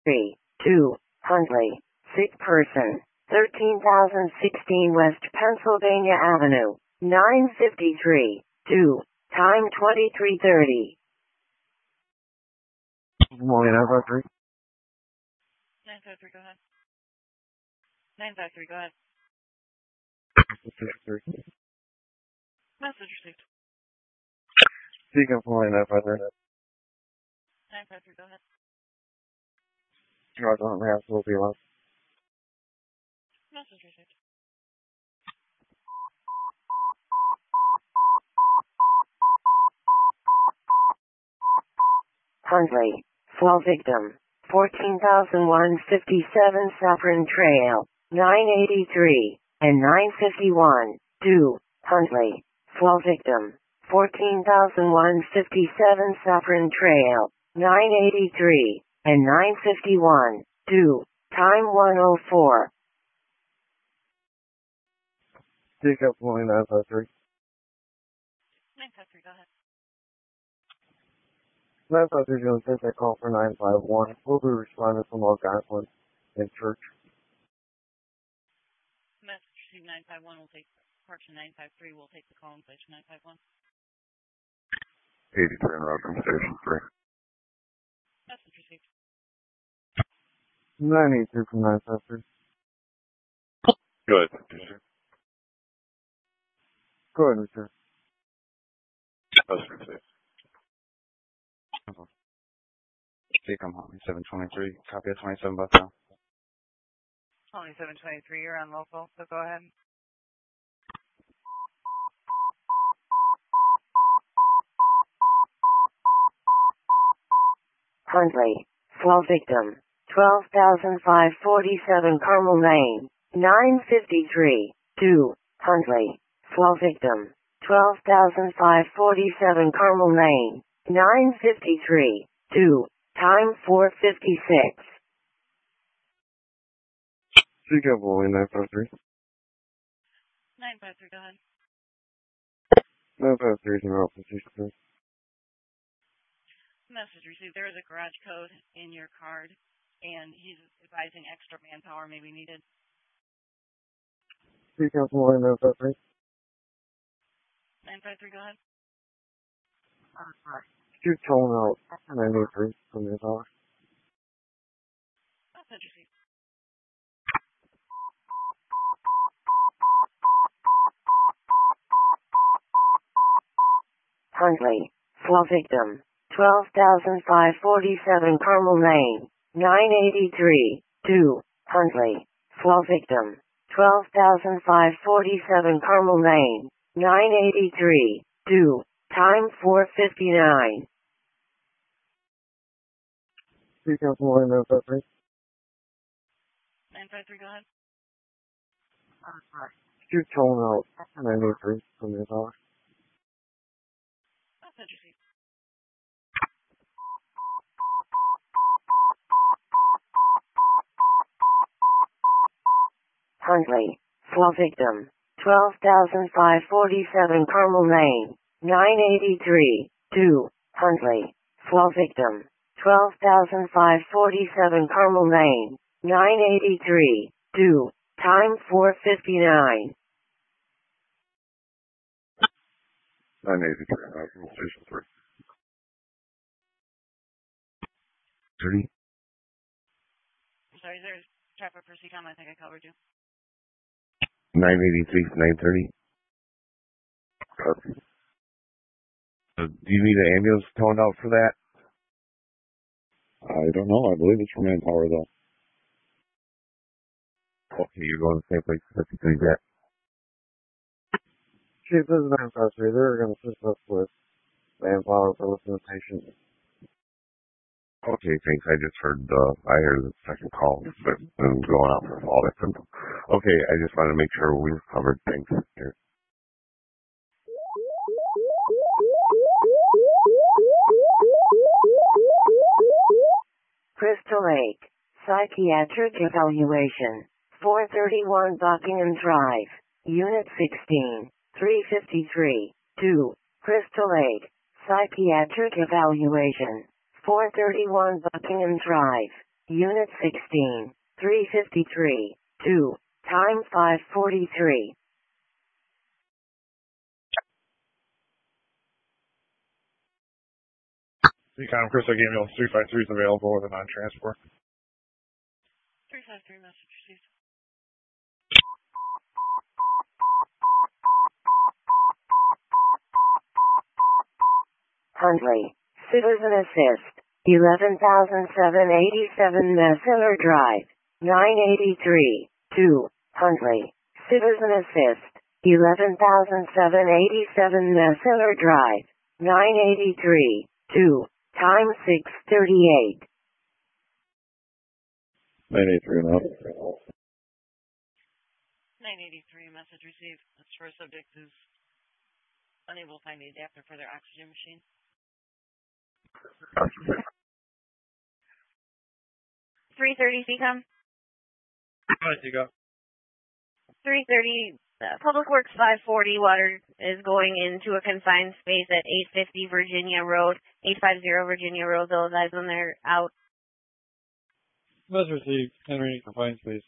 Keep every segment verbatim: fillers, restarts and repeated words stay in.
three, two, Huntley, sick person, thirteen thousand sixteen West Pennsylvania Avenue, nine fifty-three, two, time twenty-three thirty. Good morning, nine five three. nine five three, go ahead. nine five three, go ahead. Message received. Speaking for nine five three. nine five three, go ahead. Roger, on behalf will be allowed. Message received. Huntley, fall victim, fourteen thousand one hundred fifty-seven Saffron Trail, nine eighty-three, and nine fifty-one, two, Huntley, fall victim, fourteen thousand one hundred fifty-seven Saffron Trail, nine eighty-three, and nine fifty-one, two, time one oh four. Speak up for nine five three. nine five three, go ahead. nine five three is going to take that call for nine five one. We'll be responding from Long Island in church. Message received. nine five one will take Parks nine five three will take the call in place for nine five one. eighty-three in route from station three. Message received. nine eight three from nine five three. Good. Go ahead, Richard. Message received. Speak, I'm home. seven twenty-three. Copy of twenty-seven bucks now. twenty-seven twenty-three, you're on local, so go ahead. Huntley, fall victim, twelve thousand five hundred forty-seven Carmel Lane, nine fifty-three, two, Huntley, fall victim, twelve thousand five hundred forty-seven Carmel Lane, nine fifty-three, two, time four fifty-six. Speak up for nine five three. nine five three, go ahead. nine five three is in route from station three. Message received. There is a garage code in your card, and he's advising extra manpower may be needed. Speak up for nine five three. nine five three, go ahead. Shoot tone out nine eight three from your tower. Message received. Huntley, fall victim, twelve thousand five hundred forty-seven Carmel Lane, nine eighty-three, two, Huntley, fall victim, twelve thousand five hundred forty-seven Carmel Lane, nine eighty-three, two, time four fifty-nine. Speak up for nine five three. nine five three, go ahead. Shoot tone out nine eight three from your tower. Message received. Huntley, fall victim, twelve thousand five hundred forty-seven Carmel Lane, nine eighty-three, two, Huntley, fall victim, twelve thousand five hundred forty-seven Carmel Lane, nine eighty-three, two, time four fifty-nine. nine eighty-three in route from station three. thirty. I'm sorry, is there a traffic for C COM? I think I covered you. nine eighty-three, nine thirty. Uh, do you need an ambulance toned out for that? I don't know. I believe it's for manpower, though. Okay, you're going to the same place as fifty-three Jet. Chief, this is nine five three. They're going to assist us with manpower for listening to patients. Okay, thanks. I just heard, uh, I heard the second call but I'm going out for a fall victim. Okay, I just wanted to make sure we covered things here. Crystal Lake, psychiatric evaluation, four thirty-one Buckingham Drive, Unit sixteen, three fifty-three, two, Crystal Lake, psychiatric evaluation, four thirty-one Buckingham Drive, Unit sixteen, three fifty-three, two, time five forty-three. Econ Crystal Game three five three is available with a non-transport. three five three message received. Huntley, Citizen Assist, eleven thousand seven hundred eighty-seven Messenger Drive, nine eighty-three, two, Huntley, Citizen Assist, eleven thousand seven hundred eighty-seven Messenger Drive, nine eighty-three, two, time six thirty-eight. nine eighty-three and up. nine eighty-three message received. This first subject is unable to find the adapter for their oxygen machine. three thirty C COM. Hi, you go. three thirty, uh, Public Works five forty, water is going into a confined space at eight fifty Virginia Road, eight fifty Virginia Road. Those eyes when they're out. Message received. Entering confined space.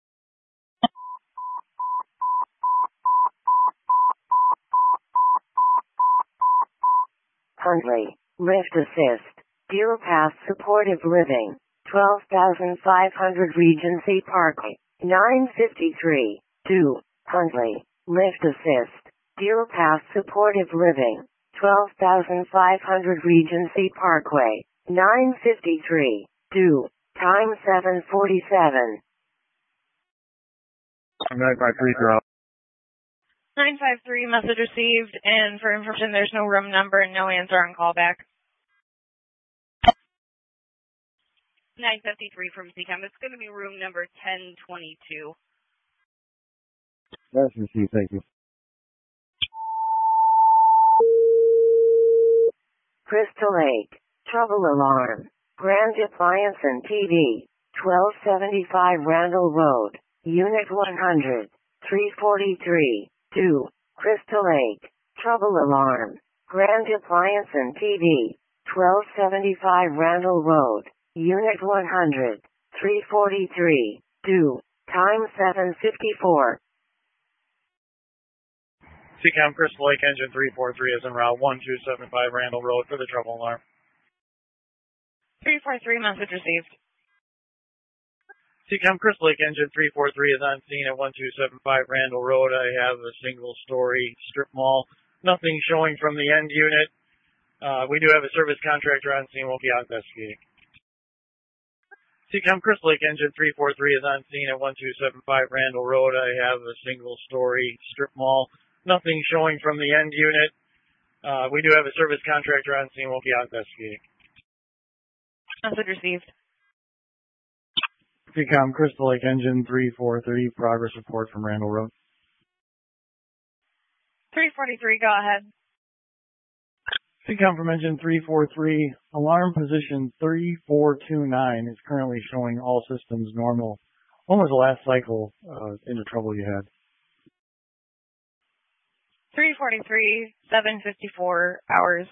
Huntley, Lift Assist, Deer Path Supportive Living, twelve thousand five hundred Regency Parkway, nine fifty-three, two, Huntley, Lift Assist, Deer Path Supportive Living, twelve thousand five hundred Regency Parkway, nine fifty-three, two, time seven forty-seven. nine five three zero. nine five three message received, and for information, there's no room number and no answer on callback. nine fifty-three from C COM. It's going to be room number ten twenty-two. That's received, thank you. Crystal Lake, Trouble Alarm, Grand Appliance and T V, twelve seventy-five Randall Road, Unit one hundred, three forty-three, two, Crystal Lake, Trouble Alarm, Grand Appliance and T V, twelve seventy-five Randall Road, Unit one hundred, three forty-three, two, time seven fifty-four. C COM Crystal Lake Engine three four three is en route one two seven five Randall Road for the trouble alarm. three four three message received. C COM Crystal Lake Engine three four three is on scene at one two seven five Randall Road. I have a single-story strip mall. Nothing showing from the end unit. Uh, we do have a service contractor on scene. We'll be out investigating. C COM Crystal Lake Engine three four three is on scene at one two seven five Randall Road. I have a single-story strip mall. Nothing showing from the end unit. Uh, we do have a service contractor on scene. We'll be out investigating. Message received. C COM Crystal Lake Engine three four three, progress report from Randall Road. three forty-three, go ahead. C COM from Engine three four three, alarm position three four two nine is currently showing all systems normal. When was the last cycle uh, into trouble you had? three forty-three, seven fifty-four hours.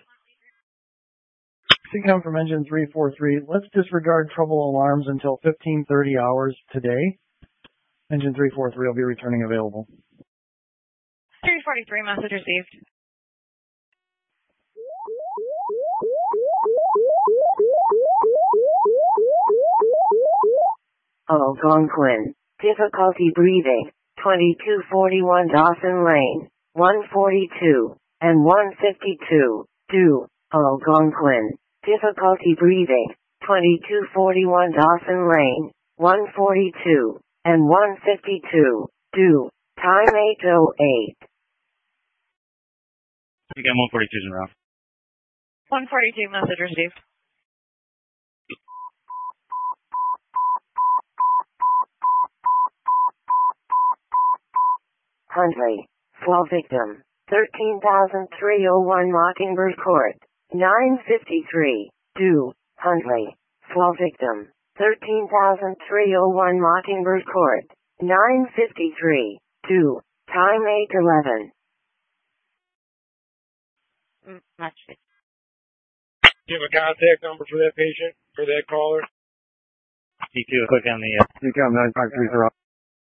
C COM from Engine three four three, let's disregard trouble alarms until fifteen thirty hours today. Engine three four three will be returning available. three forty-three, message received. Algonquin, difficulty breathing, twenty-two forty-one Dawson Lane, one forty-two, and one fifty-two, two, Algonquin, difficulty breathing, twenty-two forty-one Dawson Lane, one forty-two, and one fifty-two, two, time eight oh eight. You got one forty-two in a row. one forty-two, message received. Huntley, fall victim, thirteen thousand three oh one Mockingbird Court, nine fifty-three, two, Huntley, fall victim, thirteen thousand three oh one Mockingbird Court, nine fifty-three, two, time eight eleven. Mm, much. Do you have a contact number for that patient, for that caller? fifty-two. Click on the uh, C COM nine five three zero.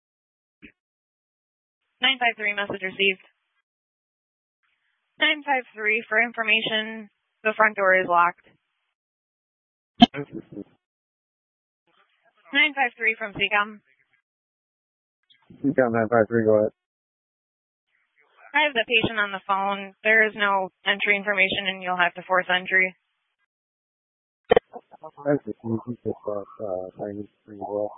nine five three, message received. nine five three, for information, the front door is locked. nine five three from C COM. C COM nine five three, go ahead. I have the patient on the phone. There is no entry information, and you'll have to force entry. That's the C C uh, nine three well.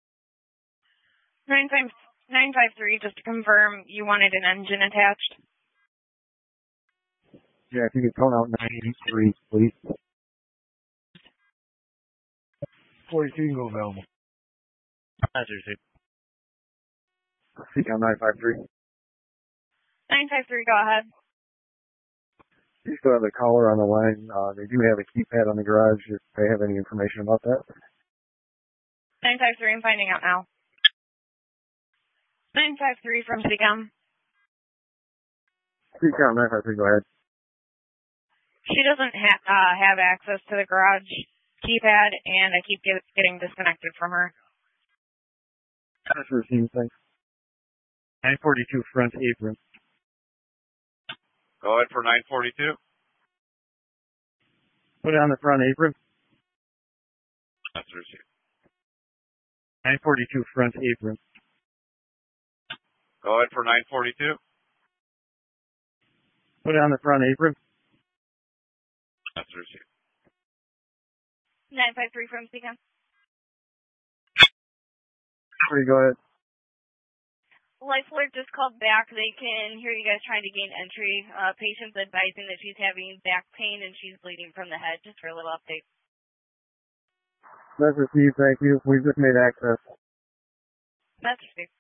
nine five three, just to confirm, you wanted an engine attached? Yeah, if you could call out nine eight three, please. forty-two, you can go available. message received. C COM nine five three. nine five three, go ahead. You still have the caller on the line. Uh, they do have a keypad on the garage if they have any information about that. nine five three, I'm finding out now. nine five three from C COM. C COM nine five three, go ahead. She doesn't ha- uh, have access to the garage keypad, and I keep get- getting disconnected from her. That's received, thanks. nine forty-two, front apron. Go ahead for nine forty-two. Put it on the front apron. That's received. nine forty-two, front apron. Go ahead for nine forty-two. Put it on the front apron. That's received. nine five three from C COM. Three, go ahead. Life alert just called back. They can hear you guys trying to gain entry. Uh, patient's advising that she's having back pain and she's bleeding from the head. Just for a little update. That's received, thank you. We've just made access. That's received.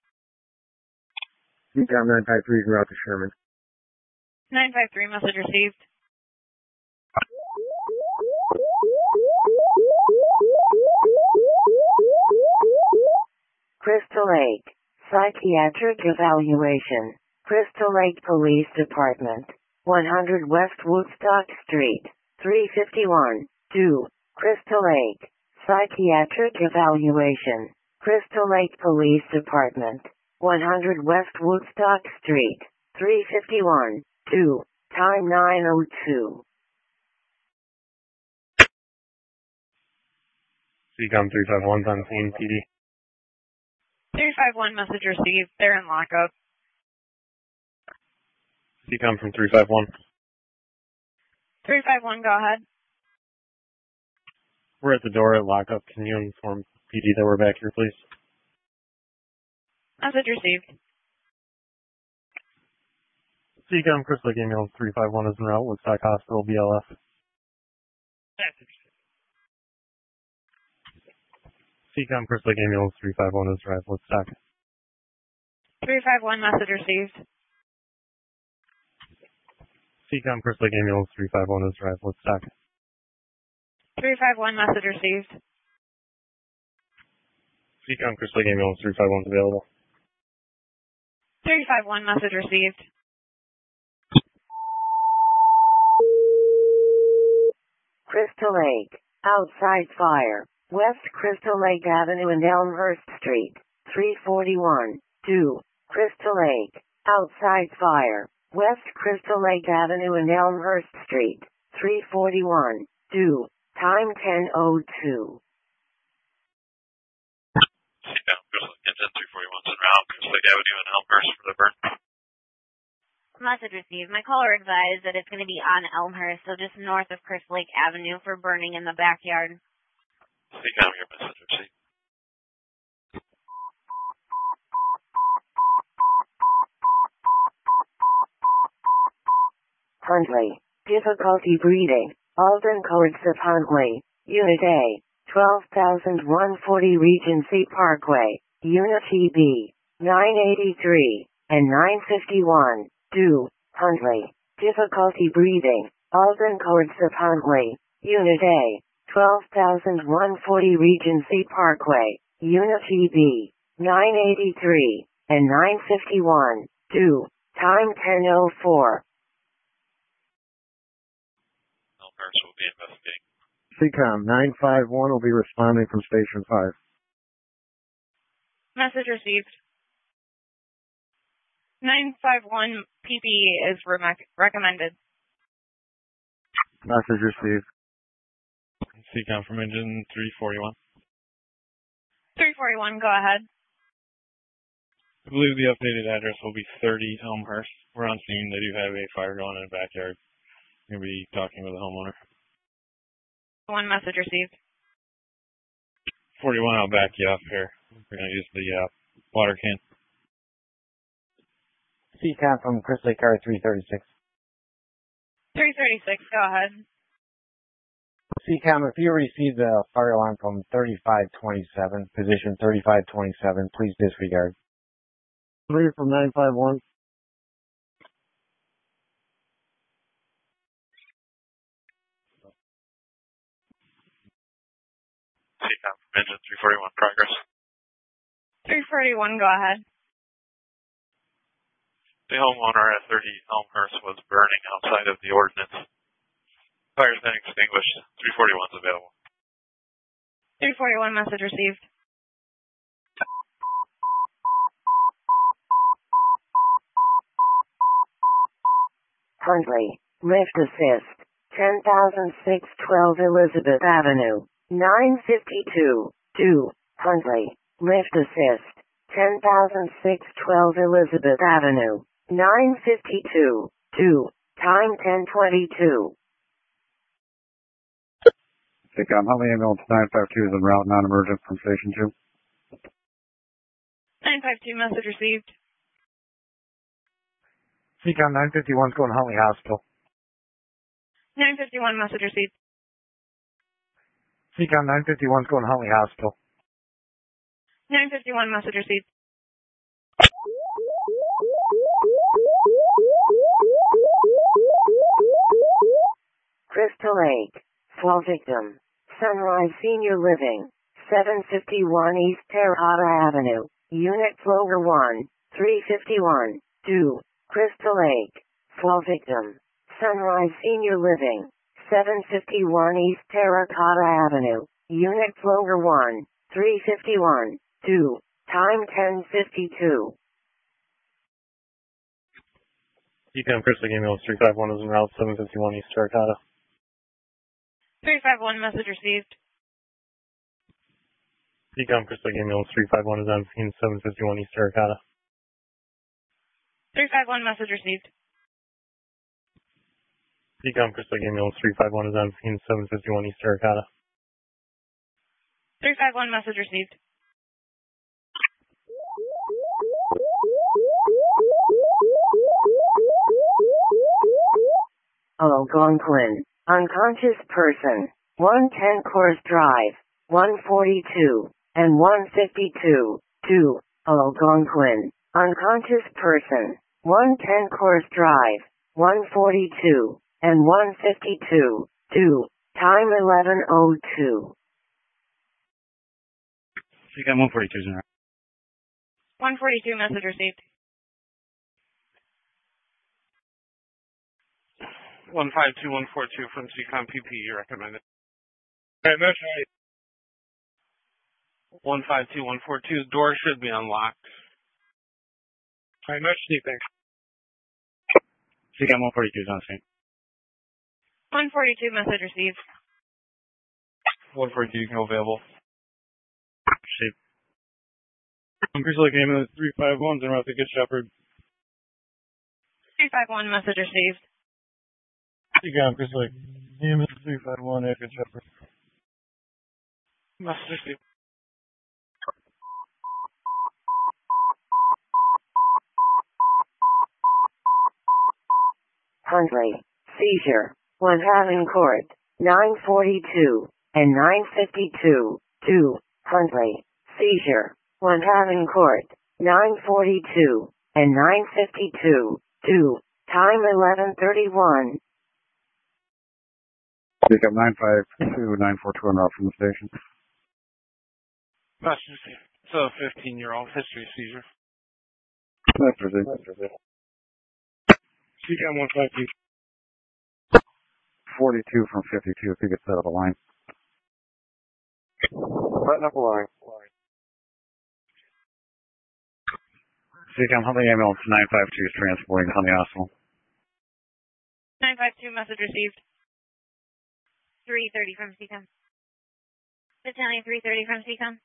C COM nine five three, route to Sherman. nine five three, message received. Crystal Lake. Psychiatric evaluation. Crystal Lake Police Department. one hundred West Woodstock Street. three fifty-one. two. Crystal Lake. Psychiatric evaluation. Crystal Lake Police Department. one hundred West Woodstock Street. three fifty-one. two. Time nine oh two. C COM three five one's on scene, P D. three five one, message received. They're in lockup. C COM from three five one. three five one, go ahead. We're at the door at lockup. Can you inform P D that we're back here, please? Message received. C COM, Crystal Lake Ambulance three five one is en route. Woodstock Hospital, B L F. C COM, Crystal Lake Ambulance three five one is arrived. Woodstock. three five one, message received. C COM, Crystal Lake Ambulance three five one is arrived. Woodstock. three five one, message received. C COM, Crystal Lake Ambulance three five one is available. three five one, message received. Crystal Lake. Outside fire. West Crystal Lake Avenue and Elmhurst Street. three forty-one. two. Crystal Lake. Outside fire. West Crystal Lake Avenue and Elmhurst Street. three forty-one. two. Time ten oh two. C COM, Crystal Lake ten three forty-one is en route. Crystal Lake Avenue and Elmhurst for the burn. Message received. My caller advised that it's going to be on Elmhurst, so just north of Crystal Lake Avenue for burning in the backyard. C COM, your message received. Huntley. Difficulty breathing. Alden Codes of Huntley. Unit A. twelve thousand one hundred forty Regency Parkway. Unit E B. nine eighty-three and nine fifty-one. two. Huntley. Difficulty breathing. Alden Codes of Huntley. Unit A. twelve thousand one hundred forty Regency Parkway. Unit E B. nine eighty-three and nine fifty-one. two. Time ten oh four. Elmhurst will be investigating. C COM nine five one will be responding from Station five. Message received. nine five one P P E is re- recommended. Message received. C COM from engine three forty-one. three forty-one, go ahead. I believe the updated address will be thirty Elmhurst. We're on scene. They do have a fire going in the backyard. We'll be talking with the homeowner. One message received. forty-one, I'll back you up here. We're going to use the uh, water can. C COM from Crystal Lake Car three thirty-six. three thirty-six, go ahead. C COM, if you receive the fire alarm from thirty-five twenty-seven, position thirty-five twenty-seven, please disregard. Three from nine five one. C COM from engine three forty-one, progress. three forty-one, go ahead. The homeowner at thirty Elmhurst was burning outside of the ordinance. Fire's been extinguished. three forty-one's available. three forty-one, message received. Huntley, lift assist, ten thousand six hundred twelve Elizabeth Avenue, nine fifty-two, two, Huntley, lift assist, ten thousand six hundred twelve Elizabeth Avenue, nine fifty-two, two, time ten twenty-two. C COM, Huntley ambulance nine five two is en route, non-emergent from station two. nine five two, message received. C COM nine fifty-one is going to Huntley Hospital. nine fifty-one, message received. C COM nine fifty-one is going to Huntley Hospital. nine fifty-one, message received. Crystal Lake, fall victim, Sunrise Senior Living, seven fifty-one East Terrata Avenue, Unit Flower one, three fifty-one, two, Crystal Lake, fall victim, Sunrise Senior Living, seven fifty-one East Terracotta Avenue, Unit Flower one, three fifty-one, two, time ten fifty-two. C COM Crystal Lake ambulance three five one is en route, seven fifty-one East Terracotta. three five one, message received. C COM Crystal Lake ambulance three five one is on scene, seven fifty-one East Terracotta. three five one, message received. C COM Crystal Lake ambulance three five one is on scene, seven fifty-one East Terracotta. three five one, message received. Algonquin, unconscious person, one ten Course Drive, one forty-two, and one fifty-two, two, Algonquin, unconscious person, one ten Course Drive, one forty-two, and one fifty-two, two, time eleven oh two. C COM one forty-two is en route. one forty-two, message received. one five two one four two from C COM P P E recommended. Alright, Mesh, one five two one four two, door should be unlocked. Alright, Mesh, thanks. C COM one forty-two is on scene. one forty-two, message received. one forty-two, you can go available. Shape. Crystal Lake ambulance three five one is en route to Good Shepherd. three five one, message received. C COM Crystal Lake ambulance three five one at Good Shepherd. Message received. Huntley, seizure, one having court, nine forty-two, and nine fifty-two, two, Huntley, seizure, one having court, nine forty-two, and nine fifty-two, two, time eleven thirty-one. C COM nine five two nine four two en route from the station. Message received. It's a fifteen-year-old history seizure. That's received. C COM one five two. forty-two from fifty-two if you could set up a line. Button up a line. Seacom, Huntley ambulance nine five two is transporting to Huntley Hospital. nine five two, message received. three thirty from Seacom. Battalion three thirty from Seacom.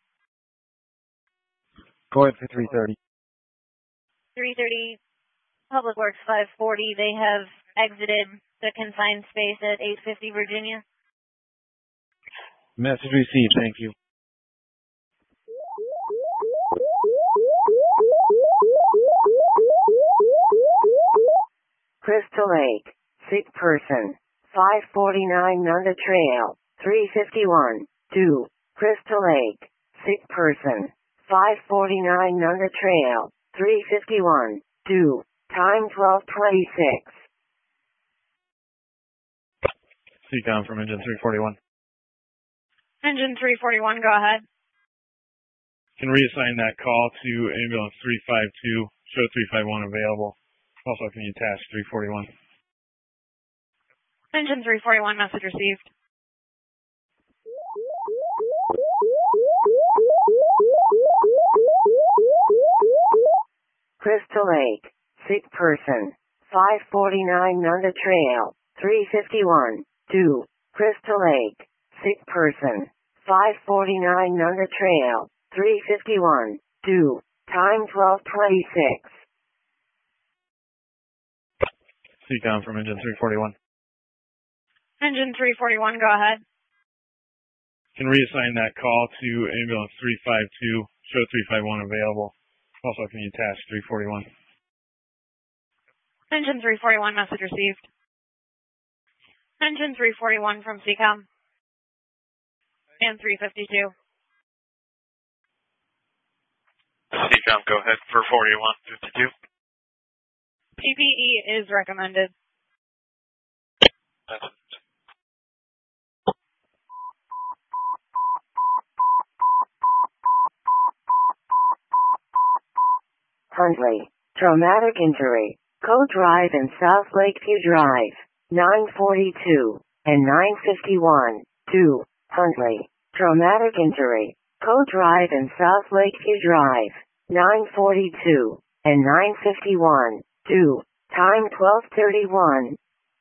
Go ahead for three thirty. three thirty, Public Works five forty. They have exited the confined space at eight fifty Virginia. Message received. Thank you. Crystal Lake, sick person, five forty-nine Nunda Trail, three fifty-one, two, Crystal Lake, sick person, five forty-nine Nunda Trail, three fifty-one, two, time twelve twenty-six. Seacom from engine three forty-one. Engine three forty-one, go ahead. Can reassign that call to ambulance three five two, show three five one available. Also, can you attach three forty-one? Engine three forty-one, message received. Crystal Lake, sick person, five forty-nine Nunda Trail, three fifty-one, two, Crystal Lake, sick person, five forty-nine Nunda Trail, three fifty-one, two, time twelve twenty-six. Seacom from engine three forty-one. Engine three forty-one, go ahead. Can reassign that call to ambulance three five two, show three five one available. Also, can you attach three forty-one? Engine three forty-one, message received. Engine three forty-one from Seacom. And three fifty-two. Seacom, go ahead for forty-one fifty-two. P P E is recommended. Huntley, traumatic injury, Co-Drive and South Lakeview Drive, nine forty-two and nine fifty-one, two, Huntley, traumatic injury, Co-Drive and South Lakeview Drive, nine forty-two and nine fifty-one, two, time twelve thirty-one.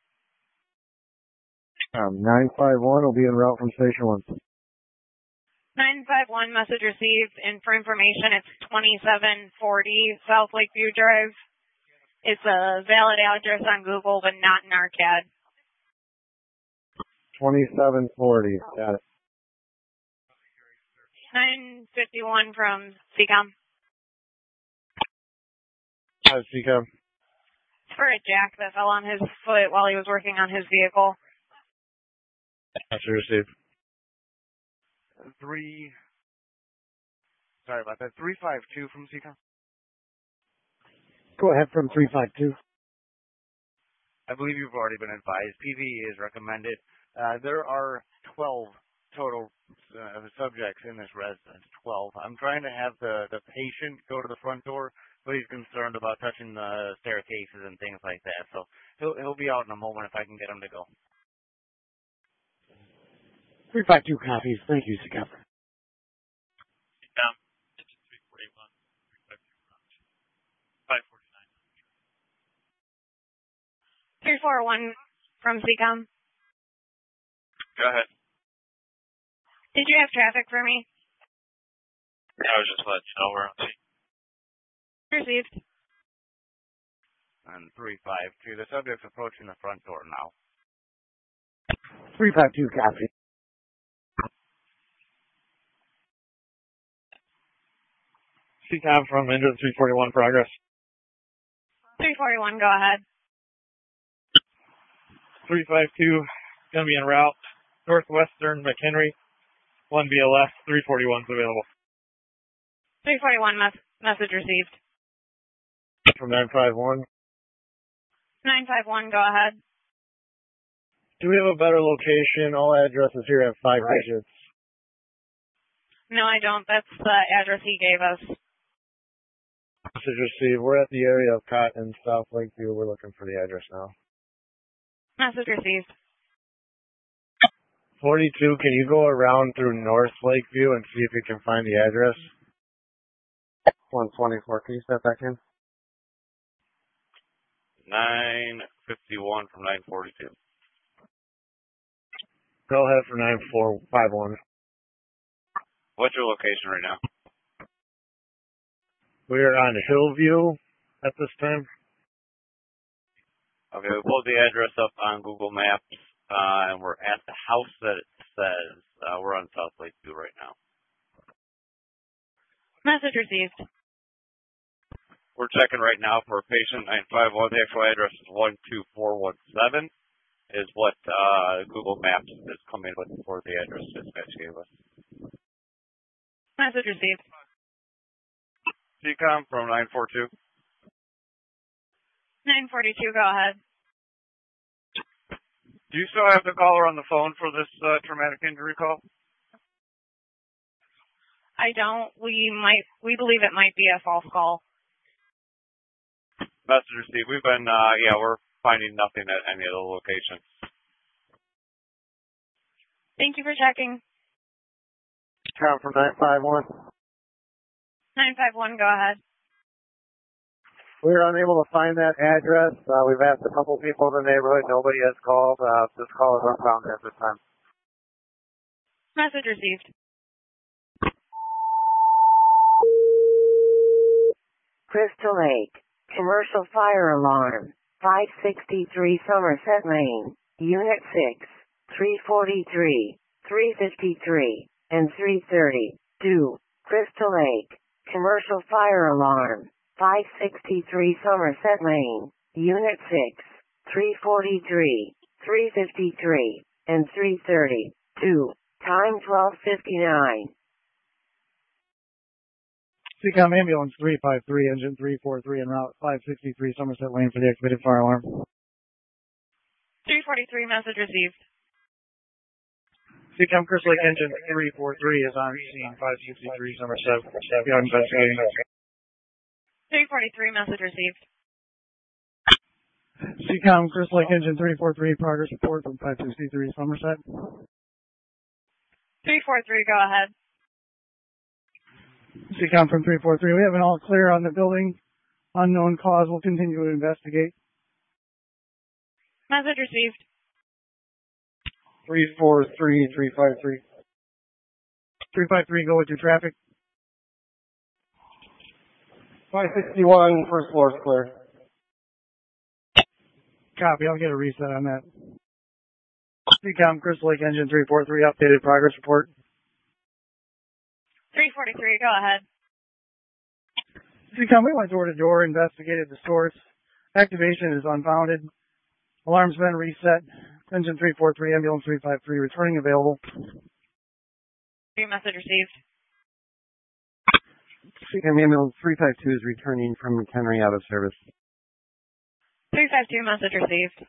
Um, nine five one will be en route from Station one. nine five one, message received. And for information, it's twenty-seven forty South Lakeview Drive. It's a valid address on Google, but not in our C A D. twenty-seven forty, got it. nine fifty-one from Seacom. Hi, Seacom. It's for a jack that fell on his foot while he was working on his vehicle. Message received. Three. Sorry about that. Three five two from Seacom. Go ahead from three five two. I believe you've already been advised. P V E is recommended. Uh, there are twelve total uh, subjects in this residence. twelve. I'm trying to have the the patient go to the front door, but he's concerned about touching the staircases and things like that. So he'll he'll be out in a moment if I can get him to go. three five two copies. Thank you, Seacom. Seacom, engine three forty-one, three five two, five forty-nine. three four one from Seacom. Go ahead. Did you have traffic for me? I was just letting you know we're on scene. Received. And three five two. The subject's approaching the front door now. three five two copy. Seacom from engine three forty-one, progress. three forty-one, go ahead. three five two, going to be en route. Northwestern McHenry, one B L S, three forty-one is available. three forty-one, mes- message received. From nine five one. nine five one, go ahead. Do we have a better location? All addresses here have five Right. digits. No, I don't. That's the address he gave us. Message received. We're at the area of Cotton, South Lakeview. We're looking for the address now. Message received. forty-two, can you go around through North Lakeview and see if you can find the address? one twenty-four, can you step back in? nine fifty-one from nine forty-two. Go ahead for nine four five one. What's your location right now? We're on Hillview at this time. Okay, we pulled the address up on Google Maps, uh, and we're at the house that it says. Uh, we're on South Lakeview right now. Message received. We're checking right now for patient nine five one. The actual address is one two four one seven, is what uh, Google Maps is coming with for the address dispatch gave us. Message received. C COM from nine four two. nine forty-two, go ahead. Do you still have the caller on the phone for this uh, traumatic injury call? I don't. We might. We believe it might be a false call. Message received. We've been, uh, yeah, we're finding nothing at any of the locations. Thank you for checking. Count from nine five one. nine five one, go ahead. We're unable to find that address. Uh, we've asked a couple people in the neighborhood. Nobody has called. Uh, this call is unfound at this time. Message received. Crystal Lake. Commercial fire alarm. five sixty-three Somerset Lane. Unit six. three forty-three. three fifty-three. And three thirty. two. Crystal Lake. Commercial fire alarm. five sixty-three Somerset Lane. Unit six. three forty-three. three fifty-three. And three thirty. two. Time twelve fifty-nine. C COM ambulance three five three, engine three four three, en route five sixty-three Somerset Lane for the activated fire alarm. three forty-three, message received. C COM Crystal Lake engine three four three is on scene five sixty-three Somerset. We are investigating. three forty-three, message received. C COM Crystal Lake engine three four three, progress report from five sixty-three Somerset. three four three, go ahead. C COM from three four three. We have an all clear on the building. Unknown cause. We'll continue to investigate. Message received. three four three, three five three. three five three, go with your traffic. five sixty-one, first floor is clear. Copy. I'll get a reset on that. C COM Crystal Lake engine three four three, updated progress report. three forty-three, go ahead. C COM, we went door to door, investigated the source. Activation is unfounded. Alarm's been reset. Engine three four three, ambulance three five three, returning available. Message received. C COM ambulance three five two is returning from McHenry out of service. three five two, message received.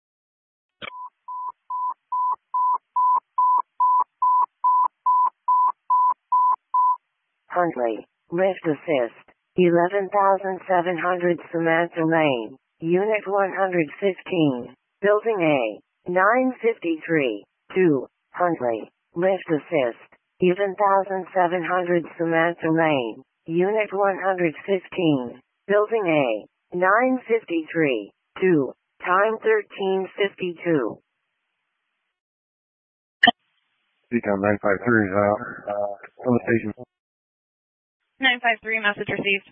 Huntley. Lift assist. eleven thousand seven hundred Samantha Lane. Unit one hundred fifteen. Building A. nine fifty-three. two. Huntley. Lift assist. eleven thousand seven hundred Samantha Lane. Unit one hundred fifteen. Building A. nine fifty-three. two. Time thirteen fifty-two. C COM nine five three is out. Uh, on the station. nine five three, message received.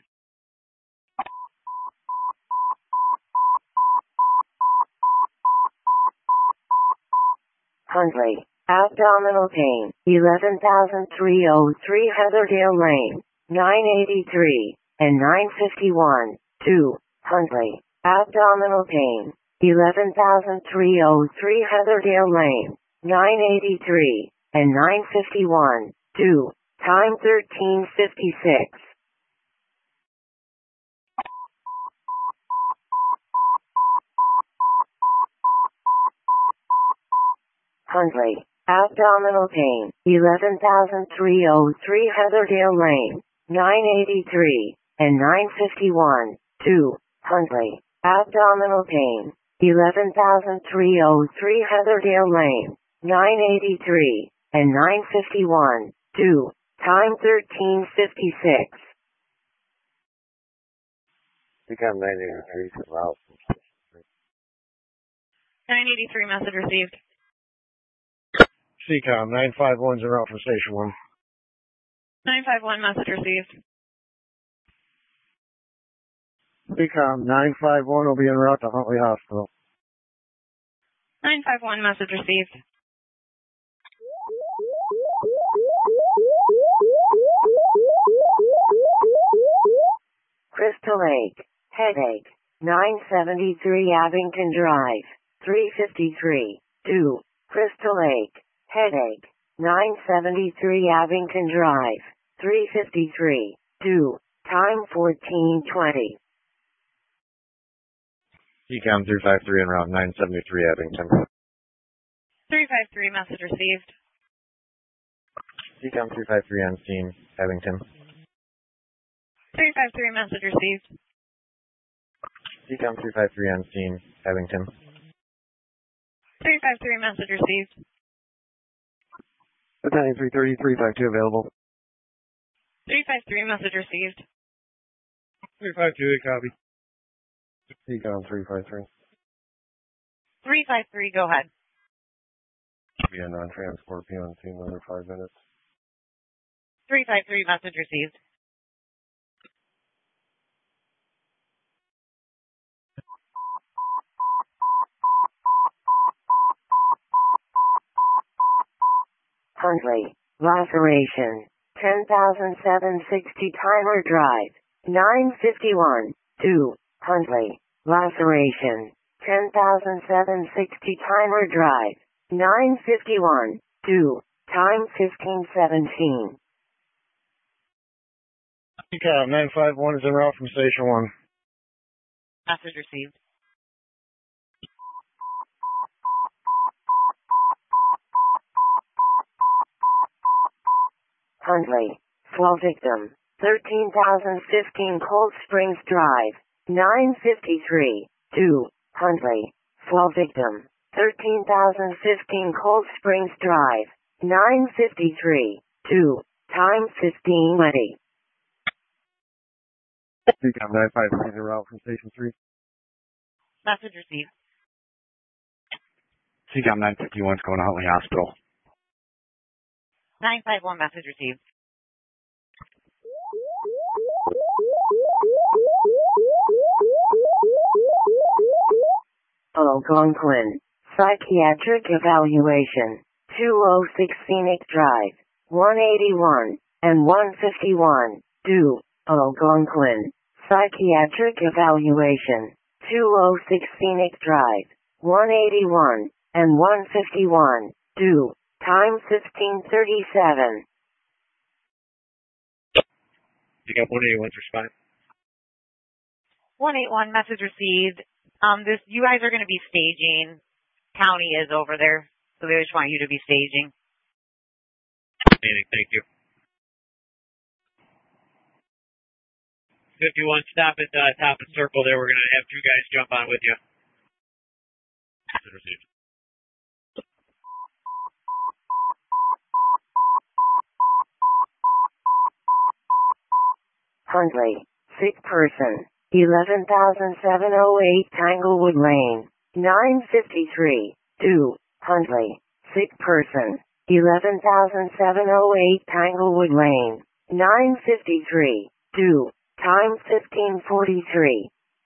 Huntley. Abdominal pain. eleven thousand three oh three Heatherdale Lane. nine eighty-three. And nine fifty-one. two. Huntley. Abdominal pain. eleven thousand three oh three Heatherdale Lane. nine eighty-three. And nine fifty-one. two. Time thirteen fifty-six. Huntley. Abdominal pain. eleven thousand three oh three Heatherdale Lane. nine eighty-three. And nine fifty-one. two. Huntley. Abdominal pain. eleven thousand three oh three Heatherdale Lane. nine eighty-three. And nine fifty-one. two. Time thirteen fifty-six. C COM nine eighty-three, out. nine eighty-three, message received. C COM, nine five one's en route from Station one. nine five one, message received. C COM, nine five one will be en route to Huntley Hospital. nine five one, message received. Crystal Lake, headache, nine seventy-three Abington Drive, three fifty-three, two, Crystal Lake, headache, nine seventy-three Abington Drive, three fifty-three, two, time fourteen twenty. C COM three five three en route, nine seventy-three Abington. three five three, message received. C COM three five three on scene, Abington. three five three, message received. C COM three five three on scene, Abington. three five three, message received. Battalion three thirty, three five two available. three five three, message received. three five two, copy. C COM three five three. three five three, go ahead. Be on non-transport, be on scene another five minutes. three five three, message received. Huntley, laceration, ten thousand seven hundred sixty timer drive, nine fifty-one, two, Huntley, laceration, ten thousand seven hundred sixty timer drive, nine fifty-one, two, time fifteen seventeen. C COM nine five one is en route from Station one. Message received. Huntley, swell victim, thirteen thousand fifteen Cold Springs Drive, nine fifty-three, two, Huntley, swell victim, thirteen thousand fifteen Cold Springs Drive, nine fifty-three, two, time fifteen twenty. C COM nine five three en route from Station three. Message received. C COM nine fifty-one's going to Huntley Hospital. nine five one, message received. Algonquin, psychiatric evaluation, two oh six Scenic Drive, one eighty-one, and one fifty-one, due, Algonquin, psychiatric evaluation, two oh six Scenic Drive, one eighty-one, and one fifty-one, due, time fifteen thirty-seven. You got one eighty-one's response. one eighty-one, message received. Um, this, you guys are going to be staging. County is over there, so they just want you to be staging. Thank you. fifty-one, stop at uh, top of circle there. We're going to have two guys jump on with you. Message received. Huntley, sick person, eleven thousand seven hundred eight Tanglewood Lane, nine fifty-three, two, Huntley, sick person, eleven thousand seven hundred eight Tanglewood Lane, nine fifty-three, two, time fifteen forty-three.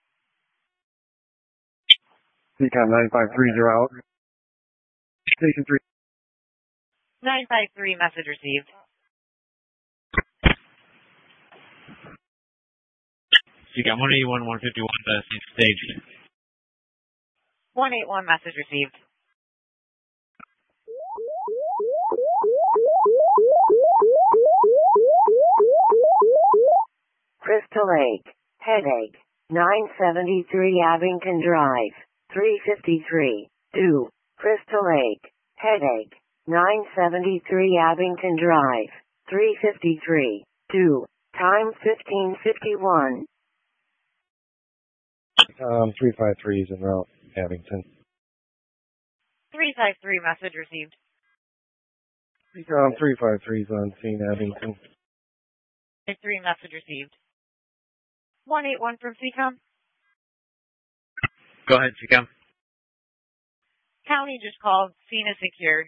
C COM nine five three are out. Station three. nine five three, message received. You got one eighty-one, one fifty-one, uh, staged. one eighty-one, message received. Crystal Lake, headache, nine seventy-three Abington Drive, three fifty-three, two, Crystal Lake, headache, nine seventy-three Abington Drive, three fifty-three, two, time fifteen fifty-one. Um, three five three is en route, Abington. three five three, message received. C COM three five three is on scene, Abington. three, message received. one eighty-one from C COM. Go ahead, C COM. County just called. Scene is secure.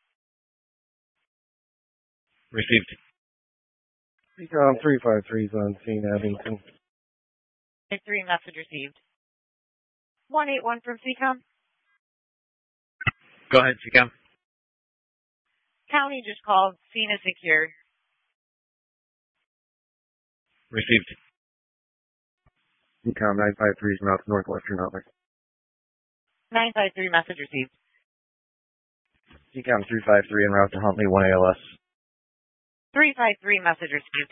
Received. Ecom three five three is on scene, Abington. Three message received. one eight one from C COM. Go ahead, C COM. County just called. Scene is secure. Received. Ecom nine five three is out to Northwestern Outlet. nine five three message received. Ecom three five three en route to Huntley one A L S. three five three message received.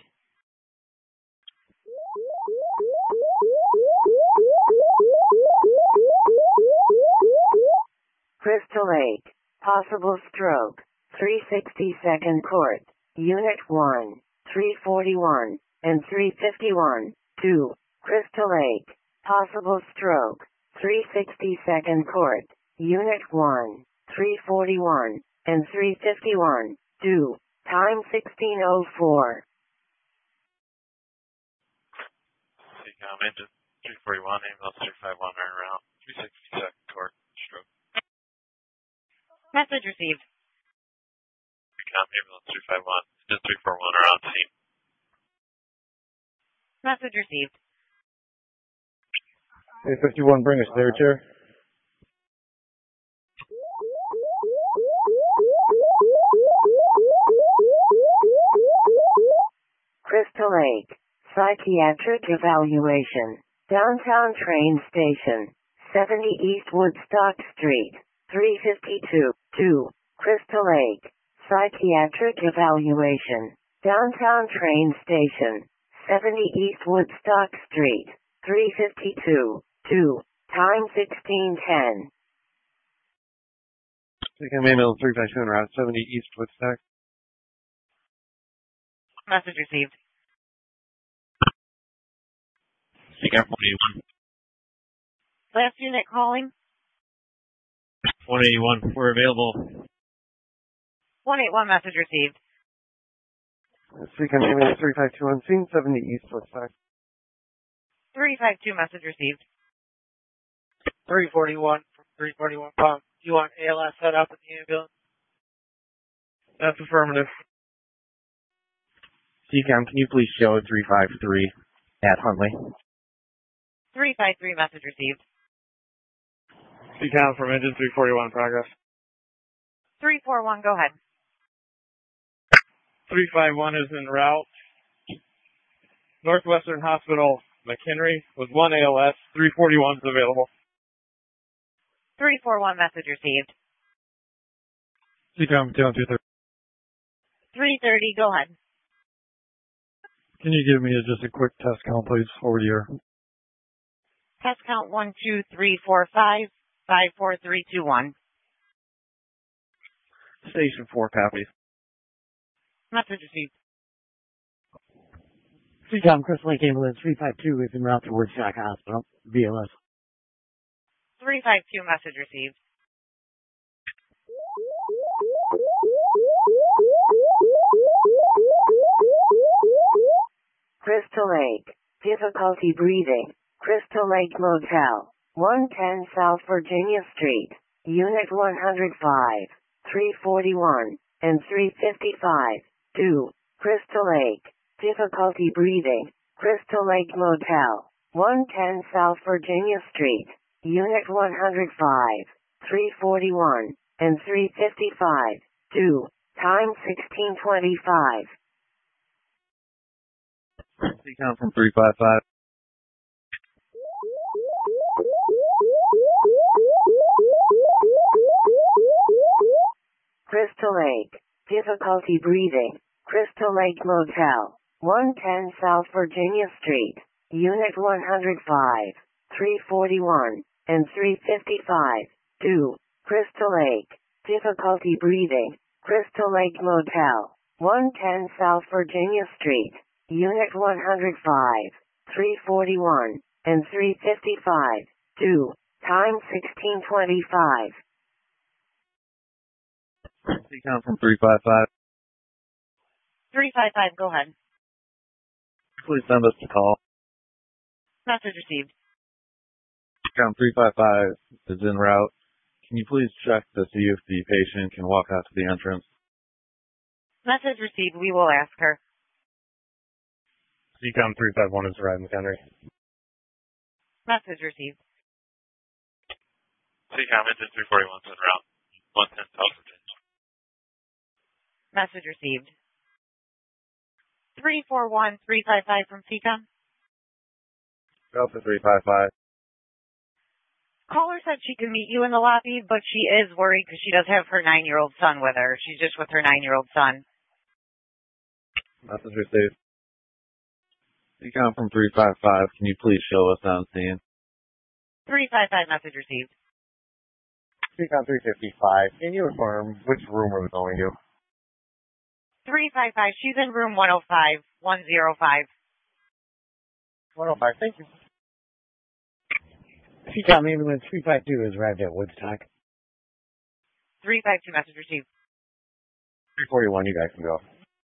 Crystal Lake, possible stroke, three sixty-second court, Unit one, three forty-one, and three fifty-one, two, Crystal Lake, possible stroke, three sixty-second court, Unit one, three forty-one, and three fifty-one, two, time sixteen oh four. C COM engine three forty-one, ambulance three five one, right around three sixty-second court, stroke. Message received. C COM ambulance three five one, engine three four one are on scene. Message received. A fifty-one, bring us there, Chair. Crystal Lake, psychiatric evaluation, downtown train station, seventy East Woodstock Street, three fifty-two, two, Crystal Lake, psychiatric evaluation, downtown train station, seventy East Woodstock Street, three fifty-two, two, time sixteen ten. Ecom ambulance three five two en route seventy East Woodstock. Message received. C COM one eighty-one. Last unit calling. one eighty-one. We're available. one eight one message received. Ecom ambulance three five two on scene, seventy East Woodstock. three five two message received. three forty-one from three forty-one pump. You want A L S set up in the ambulance? That's affirmative. C COM, can you please show three five three at Huntley? three five three message received. C COM from engine three forty-one progress. three four one, go ahead. three five one is en route. Northwestern Hospital, McHenry, with one A L S. three forty-one is available. three four one message received. C COM, down two thirty. three thirty, go ahead. Can you give me a, just a quick test count, please, over the air? Test count one two three four five five four three two one. Station four copies. Message received. C COM, Crystal Lake Ambulance three five two is en route to Woodstock Hospital, B L S. three five two message received. Crystal Lake, difficulty breathing, Crystal Lake Motel, one ten South Virginia Street, Unit one oh five, three forty-one, and three fifty-five, two, Crystal Lake, difficulty breathing, Crystal Lake Motel, one ten South Virginia Street, Unit one oh five, three forty-one, and three fifty-five, two, time sixteen twenty-five. C COM from three five five. Crystal Lake, difficulty breathing, Crystal Lake Motel, one ten South Virginia Street, Unit one oh five, three forty-one, and three fifty-five, two, Crystal Lake, difficulty breathing, Crystal Lake Motel, one ten South Virginia Street, Unit one oh five, three forty-one, and three fifty-five, two, time sixteen twenty-five. C COM from three five five. three five five, go ahead. Please send us a call. Message received. C COM three five five is en route Can you please check to see if the patient can walk out to the entrance? Message received. We will ask her. C COM three five one is arriving, McHenry. Message received. C COM engine three forty-one is en route. one ten thousand. Message received. three four one three five five from C COM. Delta three five five. Caller said she can meet you in the lobby, but she is worried because she does have her nine-year-old son with her. She's just with her nine-year-old son. Message received. C COM from three five five, can you please show us on scene? three five five message received. C COM three fifty-five, can you affirm which room are we going to? three five five, she's in room one oh five, one oh five. one oh five, thank you. C COM ambulance three five two has arrived at Woodstock. three five two message received. three forty-one, you guys can go.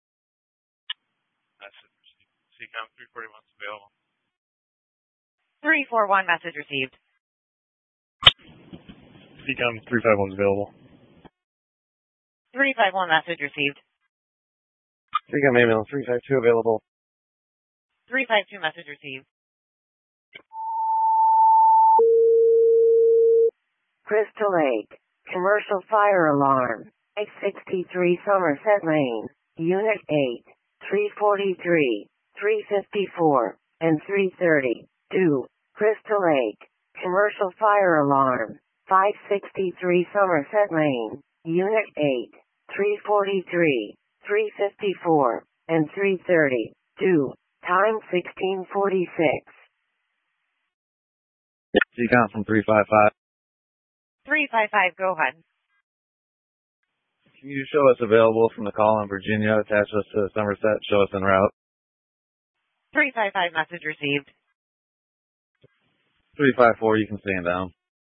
Message received. C COM three forty-one is available. three four one message received. C COM three five one is available. three five one message received. C COM ambulance three five two available. three five two message received. Crystal Lake, commercial fire alarm, six sixty-three Somerset Lane, Unit eight, three forty-three, three fifty-four, and three thirty. two. Crystal Lake, commercial fire alarm, five sixty-three Somerset Lane, Unit eight, three forty-three, three fifty-four, and three thirty. two. Time sixteen forty-six. C COM from three five five. three five five, go ahead. Can you show us available from the call in Virginia, attach us to Somerset, show us en route? three five five message received. three five four, you can stand down.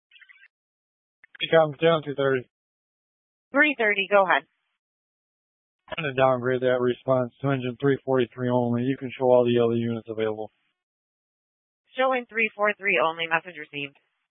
C COM down two thirty. three thirty, go ahead. I'm going to downgrade that response to engine three forty-three only. You can show all the other units available. Showing three four three only, message received.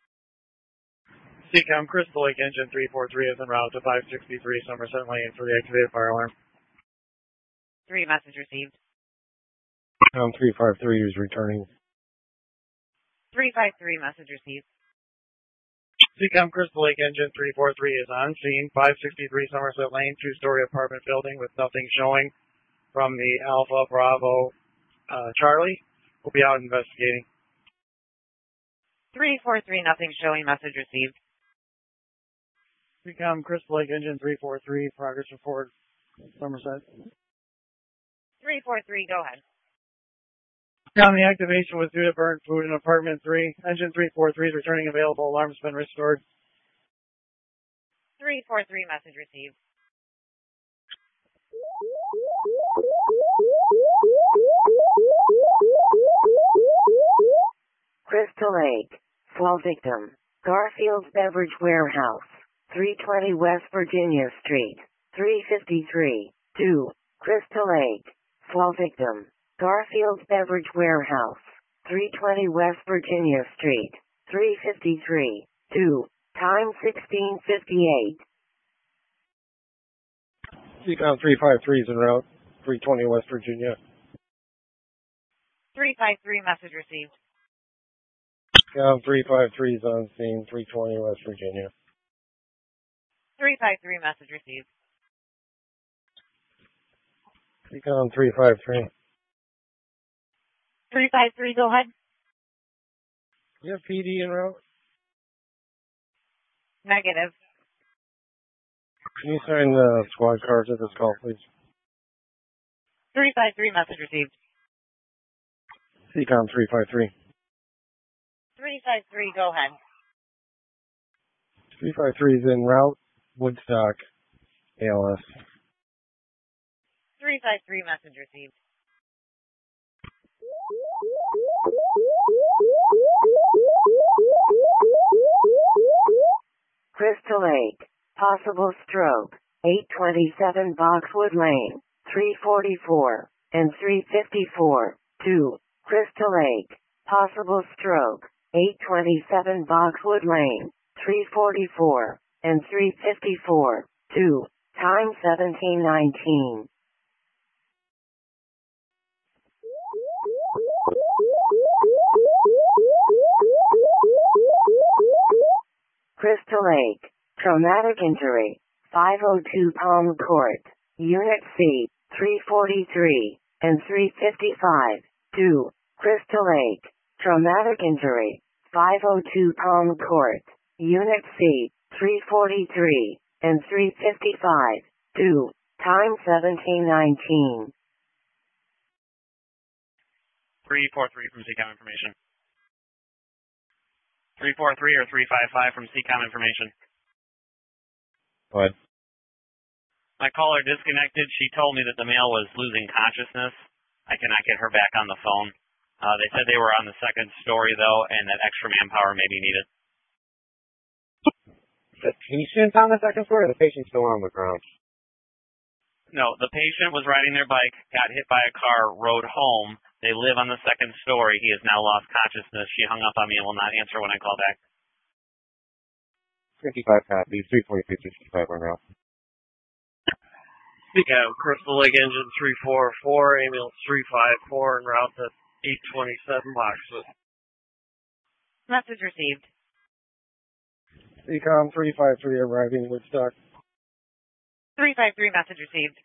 C COM Crystal Lake engine three four three is en route to five sixty-three Somerset Lane for the activated fire alarm. three message received. C COM three five three is returning. three five three message received. C COM Crystal Lake engine three four three is on scene, five sixty-three Somerset Lane, two-story apartment building with nothing showing from the Alpha Bravo uh, Charlie. We'll be out investigating. three four three, nothing showing, message received. C COM Crystal Lake engine three four three, progress report, Somerset. three four three, go ahead. On the activation was due to burnt food in apartment three. Engine three four three is returning available. Alarm's been restored. three four three, message received. Crystal Lake, fall victim, Garfield's Beverage Warehouse, three twenty West Virginia Street, three fifty-three. two. Crystal Lake, fall victim, Garfield's Beverage Warehouse, three twenty West Virginia Street, three fifty-three. two. Time sixteen fifty-eight. C COM three five three is en route, three twenty West Virginia. three five three, message received. C COM three five three is on scene, three twenty West Virginia. three five three, message received. C COM three five three. three five three, go ahead. You have P D en route? Negative. Can you sign the squad cars at this call, please? three five three, message received. C COM three five three. three five three, go ahead. three five three is en route, Woodstock, A L S. three five three, message received. Crystal Lake, possible stroke, eight twenty-seven Boxwood Lane, three forty-four, and three fifty-four. two. Crystal Lake, possible stroke, eight twenty-seven Boxwood Lane, three forty-four, and three fifty-four. two. Time seventeen nineteen. Crystal Lake. Traumatic injury. five oh two Palm Court. Unit C. three forty-three and three fifty-five. two. Crystal Lake. Traumatic injury. five oh two Palm Court. Unit C. three forty-three and three fifty-five. two. Time seventeen nineteen. three four three from C COM information. three four three or three five five from C COM information. Go ahead. My caller disconnected. She told me that the male was losing consciousness. I cannot get her back on the phone. Uh, they said they were on the second story, though, and that extra manpower may be needed. The patient on the second floor, or the patient's still on the ground? No, the patient was riding their bike, got hit by a car, rode home. They live on the second story. He has now lost consciousness. She hung up on me and will not answer when I call back. fifty-five copies, three forty-three, fifty-five on route. C COM, Crystal Lake Engine three four four, ambulance three five four, en route to eight twenty-seven Boxwood. Message received. C COM three five three arriving Woodstock. three five three, message received.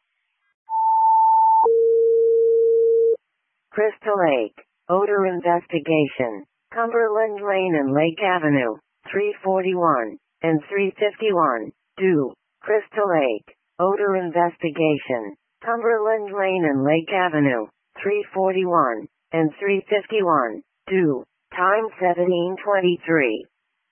Crystal Lake. Odor investigation. Cumberland Lane and Lake Avenue. three forty-one and three fifty-one. two. Crystal Lake. Odor investigation. Cumberland Lane and Lake Avenue. three forty-one and three fifty-one. two. Time seventeen twenty-three.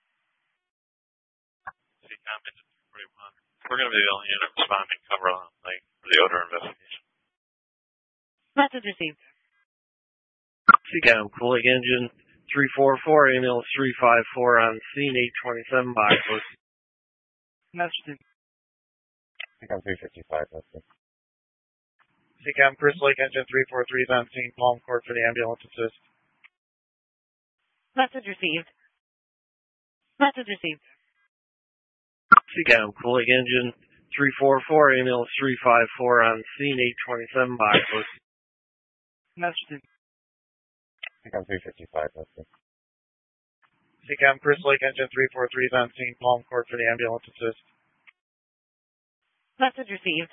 C COM engine three forty-one. We're going to be the only unit responding Cumberland Lake for the odor investigation. Message received. C COM, Crystal Lake Engine three four four, ambulance three five four on scene, eight twenty-seven Boxwood. Message received. C COM three fifty-five, that's it. C COM, Crystal Lake Engine three four three is on scene, Palm Court for the ambulance assist. Message received. Message received. C COM, Crystal Lake Engine three four four, ambulance three five four on scene, eight twenty-seven Boxwood. Message received. C COM three fifty-five, that's it. C COM, Crystal Lake Engine three four three is on scene, Palm Court for the ambulance assist. Message received.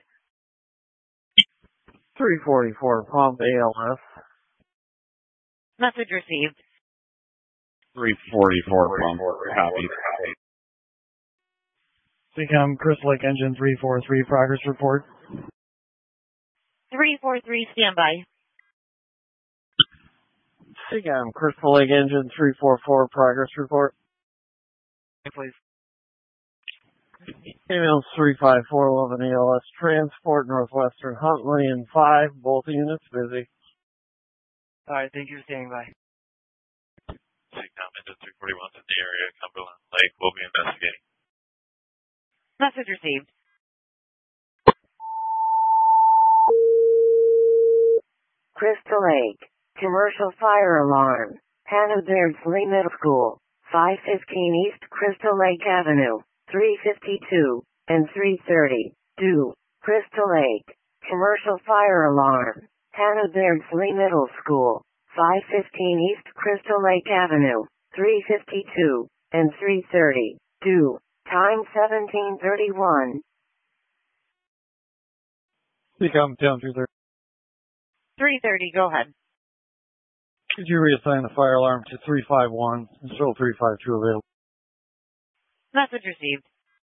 three forty-four, Palm A L S. Message received. three forty-four from copy. C COM, Crystal Lake Engine three four three, progress report. three four three, standby. C COM, Crystal Lake Engine three four four, progress report. Please. Ambulance three five four, eleven A L S, transport Northwestern Huntley and five, both units busy. Alright, thank you for standing by. C COM engine three forty-one in the area, Cumberland Lake. We'll be investigating. Message received. Crystal Lake. Commercial fire alarm. Hannah Beardsley Middle School. five fifteen East Crystal Lake Avenue. three fifty-two and three thirty. two. Crystal Lake. Commercial fire alarm. Hannah Beardsley Middle School. five fifteen East Crystal Lake Avenue. three fifty-two and three thirty. two. Time seventeen thirty-one. C COM down three thirty. three thirty, go ahead. Could you reassign the fire alarm to three five one and show three five two available? Message received.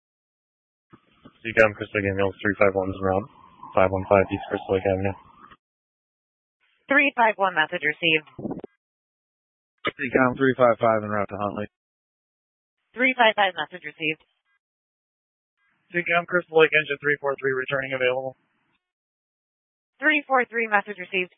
C COM, Crystal Lake Ambulance three five one is around five one five East Crystal Lake Avenue. three five one, message received. C COM three five five en route to Huntley. three five five, message received. C COM, Crystal Lake Engine three four three returning available. three four three, message received.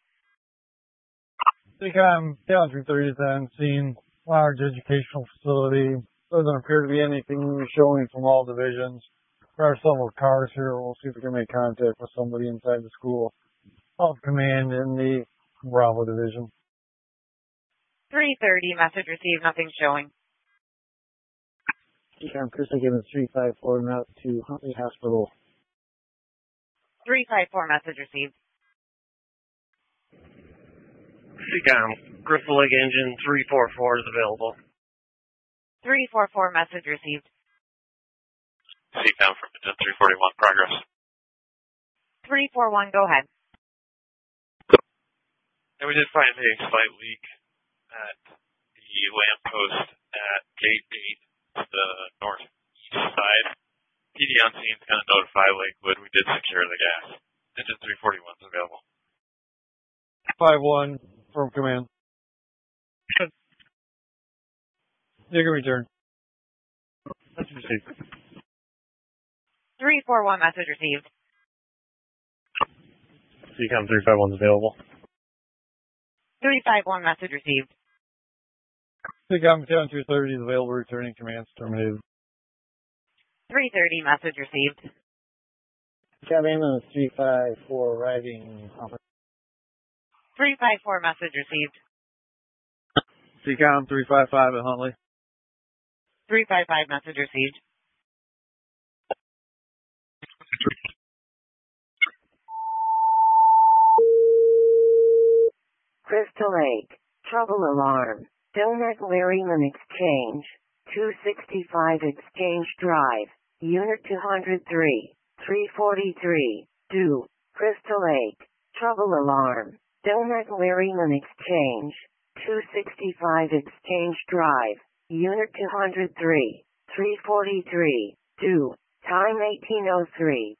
C COM down three thirty is on scene, large educational facility. Doesn't appear to be anything showing from all divisions. There are several cars here. We'll see if we can make contact with somebody inside the school of command in the Bravo division. three thirty, message received, nothing showing. Seacom Crystal Gibbons three five four en route to Huntley Hospital. three five four message received. Seacom Crystal Lake Engine three four four is available. three four four message received. Seacom from Engine three forty-one, progress. three four one, go ahead. And we did find a slight leak at the lamppost at gate eight to the northeast side. P D on scene is going to notify Lakewood. We did secure the gas. Engine three forty-one is available. five one from command. You can return. That's received. three four one message received. Seacom three five one is available. three five one message received. Seacom seven two thirty is available, returning commands terminated. three thirty message received. Seacom ambulance three five four arriving. three five four message received. Seacom three five five at Huntley. three five five message received. Crystal Lake, trouble alarm. Donut Larryman Exchange, two sixty-five Exchange Drive, Unit two oh three, three forty-three, due, Crystal Lake, trouble alarm. Donut Larryman Exchange, two sixty-five Exchange Drive, Unit two oh three, three forty-three, due, time eighteen oh three.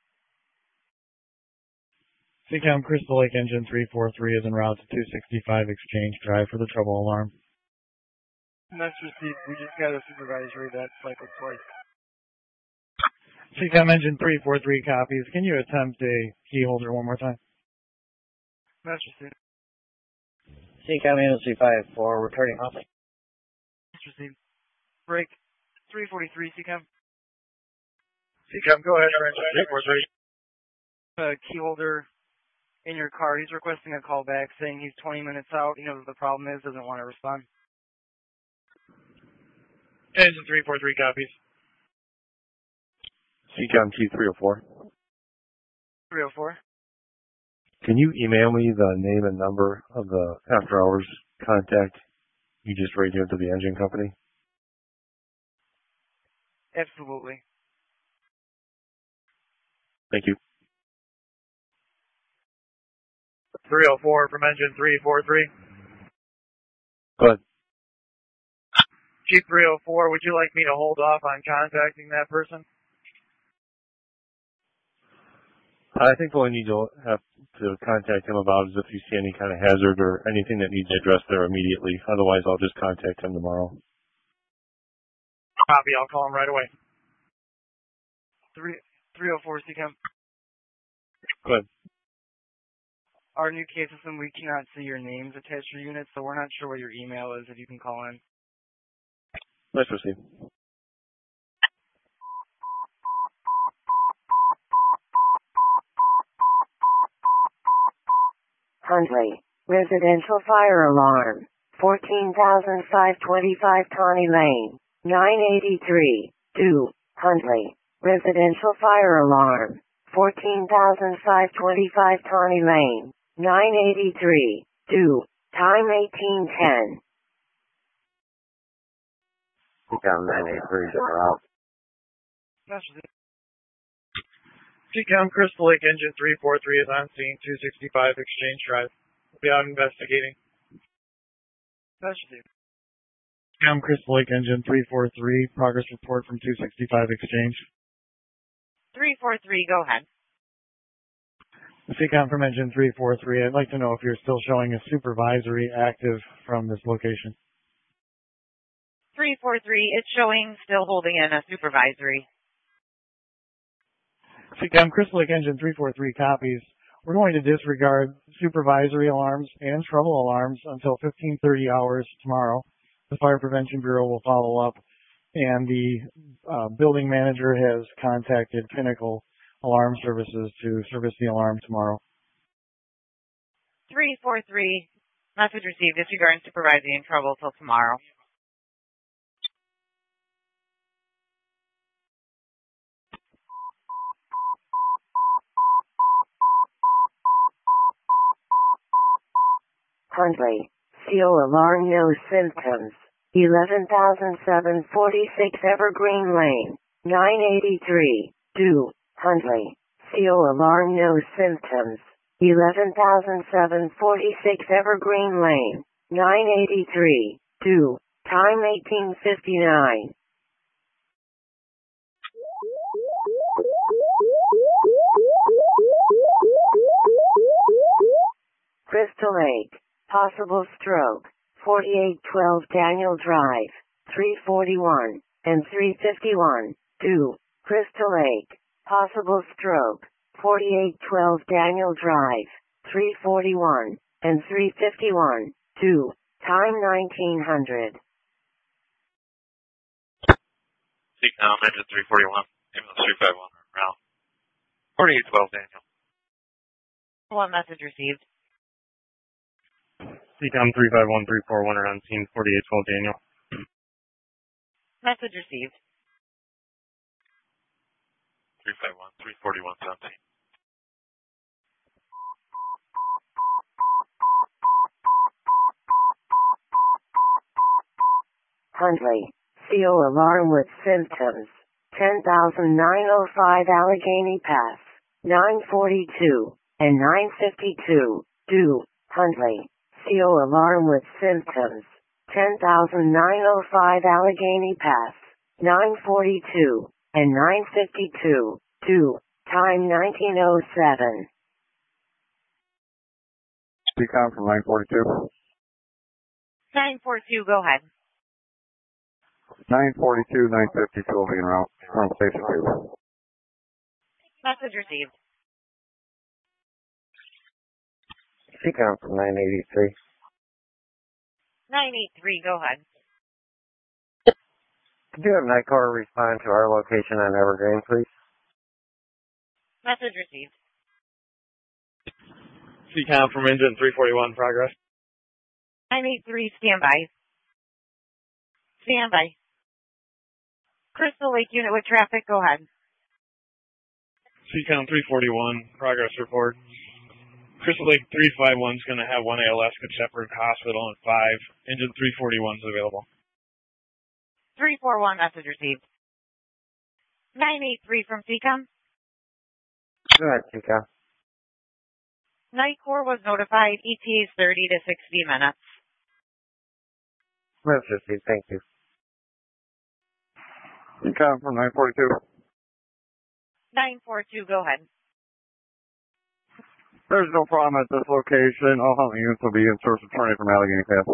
Seacom Crystal Lake Engine three four three is en route to two sixty-five Exchange Drive for the trouble alarm. Next received. We just got a supervisory that cycled twice. Seacom Engine three four three copies. Can you attempt a key holder one more time? Next received. Seacom ambulance three five four returning Huntley. Next received. Break. three forty-three, Seacom. Seacom, go ahead. three four three. Uh, key holder in your car. He's requesting a call back saying he's twenty minutes out. He knows what the problem is, doesn't want to respond. Engine three four three copies. Seacom T three oh four. three oh four. Can you email me the name and number of the after hours contact you just radioed to the engine company? Absolutely. Thank you. three oh four from engine three four three. Go ahead. Chief three oh four, would you like me to hold off on contacting that person? I think what we need to have to contact him about is if you see any kind of hazard or anything that needs addressed there immediately. Otherwise, I'll just contact him tomorrow. Copy, I'll call him right away. Three, 304 Seacom. Go ahead. Our new case system, we cannot see your names attached to your unit, so we're not sure what your email is if you can call in. Nice to see. Huntley, residential fire alarm, fourteen thousand five hundred twenty-five Tawny Lane, nine eighty-three, due, Huntley, residential fire alarm, fourteen thousand five hundred twenty-five Tawny Lane, nine eighty-three, due, time eighteen ten. Seacom nine eight three, we're out. Seacom Crystal Lake Engine three four three is on scene, two sixty-five Exchange Drive. We'll be out investigating. Seacom Crystal Lake Engine three four three, progress report from two sixty-five Exchange. three four three, go ahead. Seacom from Engine three four three, I'd like to know if you're still showing a supervisory active from this location. three four three, it's showing still holding in a supervisory. Seacom Crystal Lake Engine three four three copies. We're going to disregard supervisory alarms and trouble alarms until fifteen thirty hours tomorrow. The Fire Prevention Bureau will follow up, and the uh, building manager has contacted Pinnacle Alarm Services to service the alarm tomorrow. three four three, message received, disregarding supervisory and trouble till tomorrow. Huntley. C O alarm, no symptoms. eleven thousand seven hundred forty-six Evergreen Lane. nine eighty-three. Do. Huntley. C O alarm, no symptoms. eleven thousand seven hundred forty-six Evergreen Lane. nine eighty-three. Do. Time eighteen fifty-nine. Crystal Lake. Possible stroke. forty-eight twelve Daniel Drive. three forty-one and three fifty-one. Do. Crystal Lake. Possible stroke. forty-eight twelve Daniel Drive. three forty-one and three fifty-one. Do. Time nineteen hundred. Seacom engine three forty-one, ambulance three five one, route. forty-eight twelve Daniel. One message received. Seacom three five one three four one are on scene, forty-eight twelve Daniel. Message received. three five one, three forty-one is on scene. Huntley. C O alarm with symptoms. ten thousand nine hundred five Allegheny Pass. nine forty-two and nine fifty-two. Do. Huntley. C O alarm with symptoms. ten thousand nine hundred five Allegheny Pass. nine forty-two and nine fifty-two. Do. Time nineteen oh seven. Seacom from nine forty-two. nine four two, go ahead. nine forty-two, nine fifty-two will be en route from station two. Message received. Seacom from nine eighty-three. nine eight three, go ahead. Could you have Nightcore respond to our location on Evergreen, please? Message received. Seacom from engine three forty-one, progress. nine eight three, stand by. Stand by. Crystal Lake unit with traffic, go ahead. Seacom three forty-one, progress report. Crystal Lake three fifty-one is going to have one A L S at Shepherd Hospital and five. Engine three forty-one is available. three four one, message received. nine eight three from Seacom. Go ahead, Seacom. Nightcore was notified. E T A is thirty to sixty minutes. Message received, thank you. Seacom from nine forty-two. nine four two, go ahead. There's no problem at this location. All hunting units will be in source of turning from Allegheny Pass.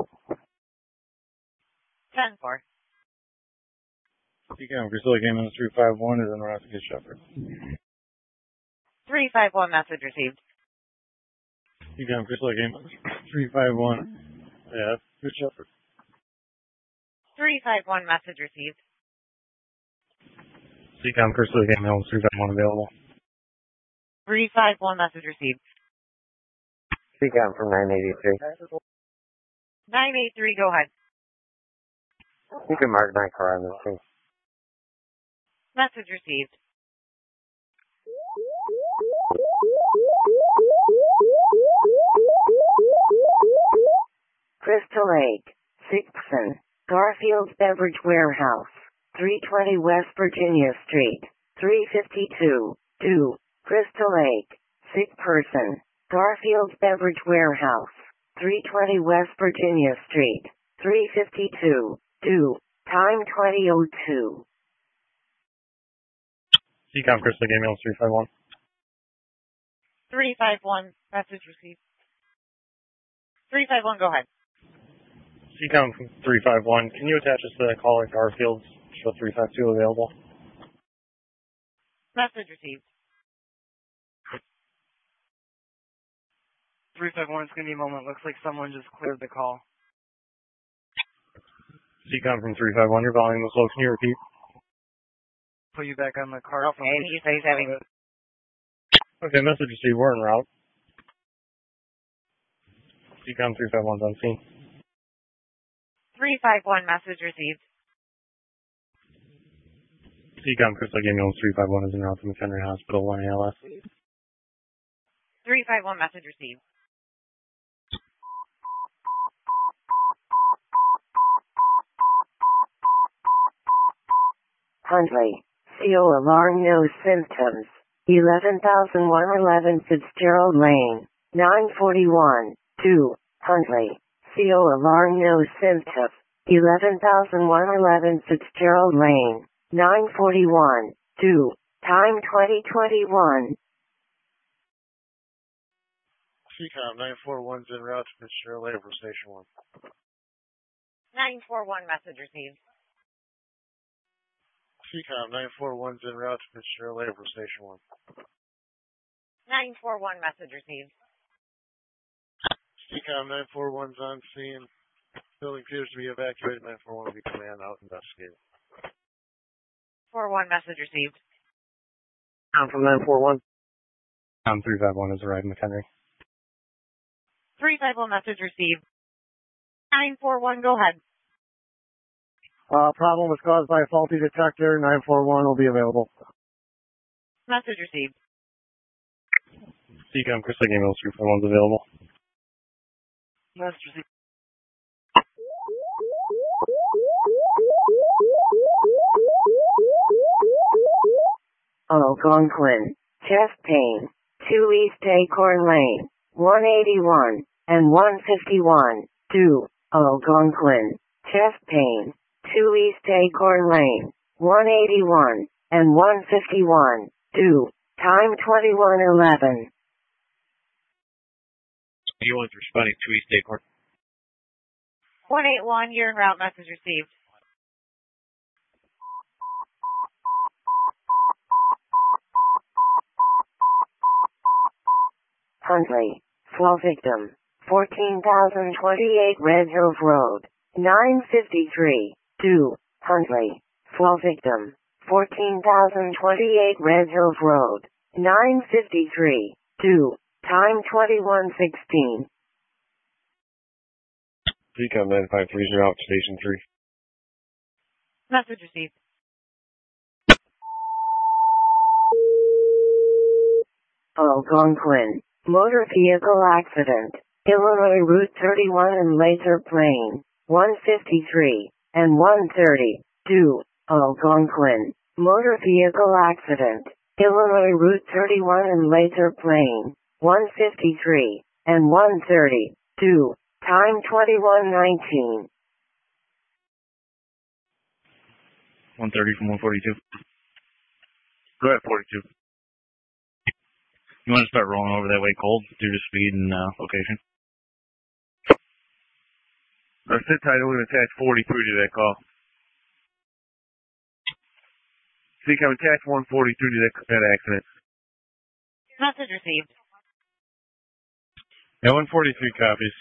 ten four. Seacom, Crystal Lake ambulance three five one is en route to get Shepherd. three five one, message received. Seacom, Crystal Lake ambulance three five one. Yeah, good Shepherd. three five one, message received. Seacom, Crystal Lake ambulance three five one available. three five one, message received. Seacom from nine eighty-three. nine eight three, go ahead. You can mark Nightcore on the scene. Message received. Crystal Lake. Sixson. Garfield's Beverage Warehouse. three twenty West Virginia Street. three fifty-two. Do. Crystal Lake. Sick person. Garfield's Beverage Warehouse. three twenty West Virginia Street. three fifty-two. Do. Time twenty oh two. Seacom, Crystal Lake ambulance three five one. three five one, message received. three five one, go ahead. Seacom from three five one. Can you attach us to that call at Garfield's? Show three five two available. Message received. three five one, it's going to be a moment. Looks like someone just cleared the call. Seacom from three five one, your volume was low. Can you repeat? Put you back on the card. Okay, he says he's having... Okay, message received. We're en route. Seacom three five one's on scene. three five one, message received. Seacom, Crystal Lake ambulance three five one is en route to McHenry Hospital, one A L S. three five one, message received. Huntley. C O alarm no symptoms. eleven thousand one hundred eleven Fitzgerald Lane. nine forty-one. two. Huntley. C O alarm no symptoms. eleven thousand one hundred eleven Fitzgerald Lane. nine forty-one. two. Time twenty twenty-one. C COM nine four one's en route to Fitzgerald Lane for Station one. nine four one message received. C COM nine four one's en route to Fitzgerald Lane for Station one. nine four one message received. C COM nine four one's on scene. Building appears to be evacuated. nine four one will be command out investigating. four one message received. I'm from nine four one. I'm three five one has arrived in McHenry. three five one message received. nine four one, go ahead. Uh, problem was caused by a faulty detector. nine four one will be available. Message received. C COM Chris Lake Mills three five one's available. Message received. Algonquin. Chest pain. two East Acorn Lane. one eighty-one and one fifty-one. two. Algonquin. Chest pain. two East Acorn Lane. one eighty-one and one fifty-one. two. Time twenty-one eleven. You want responding to East Acorn. one eight one, you're en route, message received. Huntley. Fall victim. fourteen thousand twenty-eight Red Hills Road. nine fifty-three. two. Huntley. Fall victim. fourteen thousand twenty-eight Red Hills Road. nine fifty-three. two. Time twenty-one sixteen. C COM nine five three is en route to Station three. Message received. Algonquin. Motor vehicle accident. Illinois Route thirty-one and Laser Plain. one fifty-three and one thirty. two. Algonquin. Motor vehicle accident. Illinois Route thirty-one and Laser Plain. one fifty-three and one thirty. two. Time twenty-one nineteen. one thirty from one forty-two. Go ahead, forty-two. You want to start rolling over that way cold due to speed and uh, location? Uh, sit tight, we're going to attach forty-three to that call. See, can attach one forty-three to that, that accident. Message received. Yeah, one forty-three copies.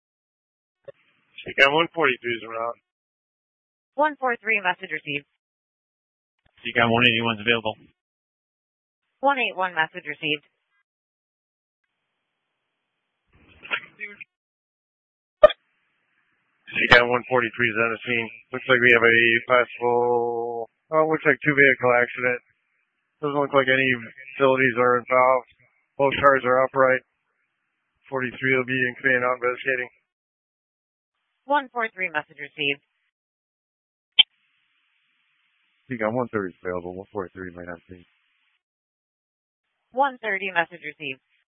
C COM one forty-three is en route. one four three, message received. C COM one eighty-one's available. one eight one, message received. C COM one forty-three is on the scene. Looks like we have a possible, oh, it looks like two vehicle accident. Doesn't look like any facilities are involved. Both cars are upright. forty-three will be in command out investigating. one four three, message received. C COM one thirty is available. one forty-three might not be. one thirty, message received.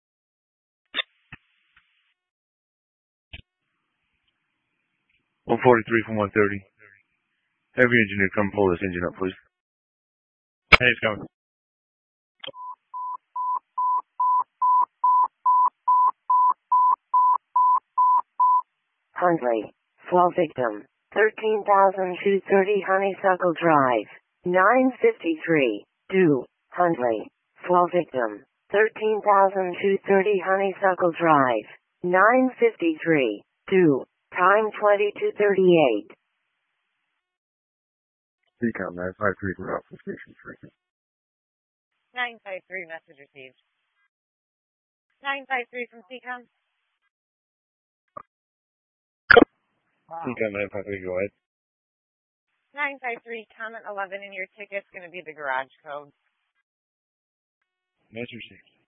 one forty-three from one thirty. Have your engineer come pull this engine up, please. Hey, it's coming. Huntley. Fall victim. thirteen thousand two hundred thirty Honeysuckle Drive. nine fifty-three. two. Huntley. Fall victim. thirteen thousand two hundred thirty Honeysuckle Drive. nine fifty-three. two. Time twenty-two thirty-eight. C COM nine five three for Alpha Station three. nine five three, message received. nine five three from C COM. C COM nine five three, go ahead. nine five three, comment eleven in your ticket's going to be the garage code. Message received.